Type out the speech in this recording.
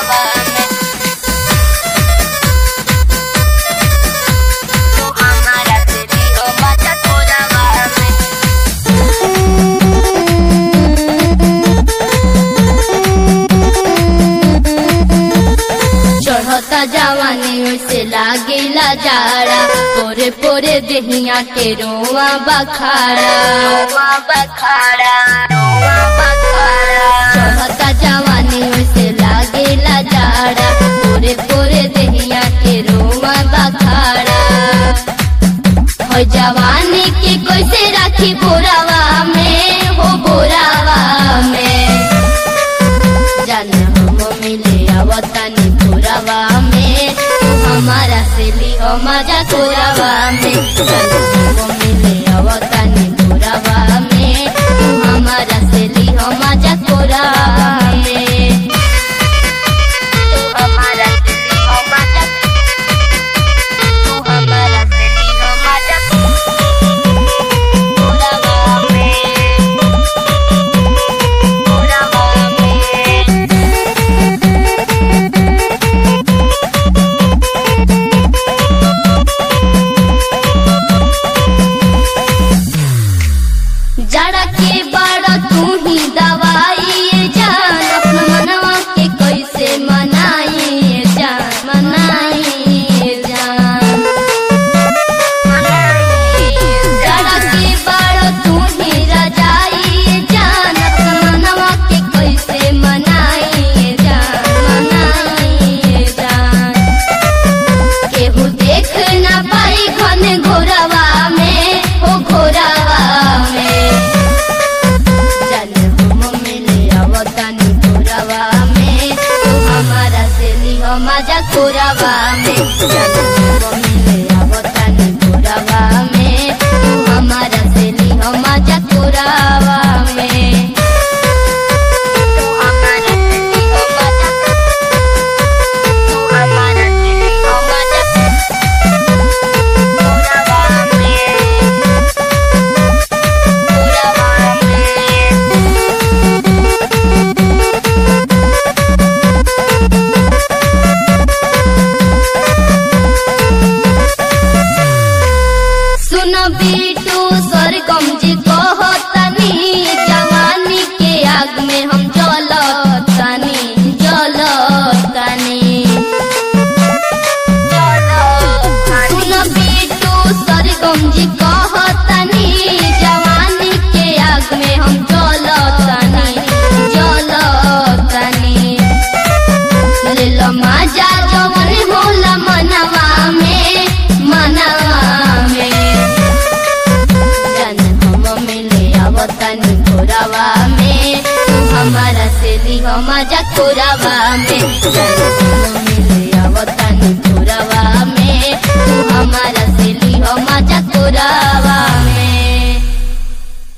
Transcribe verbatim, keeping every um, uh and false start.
कोरावा में तू हमारा से लिहो मजा कोरावा में। चढ़ता जवानी से लागेला जाड़ा पोरे पोरे देहिया के रोआ बखाड़ा रोआ बखाड़ा रोआ बखाड़ा। चढ़ता जवानी से लागेला जाड़ा पोरे पोरे देहिया के रोआ बखाड़ा। हो जवानी के कैसे राखी बोरावा में हो बोरावा में जान हम मिले आवतानी कोरावा में तू हमारा से लिहो मजा कोरावा में। हम मिले आवतानी कोरावा में तू हमारा से लिहो मजा कोरावा में। तू हमारा से लिहो मजा तू हमारा से लिहो मजा कोरावा में कोरावा में। जड़ा के बड़ा तू ही दवाई जान अपना मनवा के कैसे मनाई जान मनाई जान। जड़ा के बड़ा तू ही रजाई जान अपना मनवा के कैसे मनाई जान मनाई जान। केहू देख ना पाई घन घोरावा में हो घोरावा में मजा कोरावा में मिले आवतानी कोरावा में तू हमारा से लिहो मजा कोरावा में। तू हमारा से लिहो मजा तू हमारा से लिहो मजा कोरावा में कोरावा में। सुन बीटू सरगम जी कहतनी जवानी के आग में हम जलतनी जलतनी। सुन बीटू सरगम जी कहतनी जवानी के आग में हम जलतनी जलतनी। ले लो मजा जवन होला मनवा में मनवा में आवतानी कोरावा में तू हमारा से लिहो मजा कोरावा में।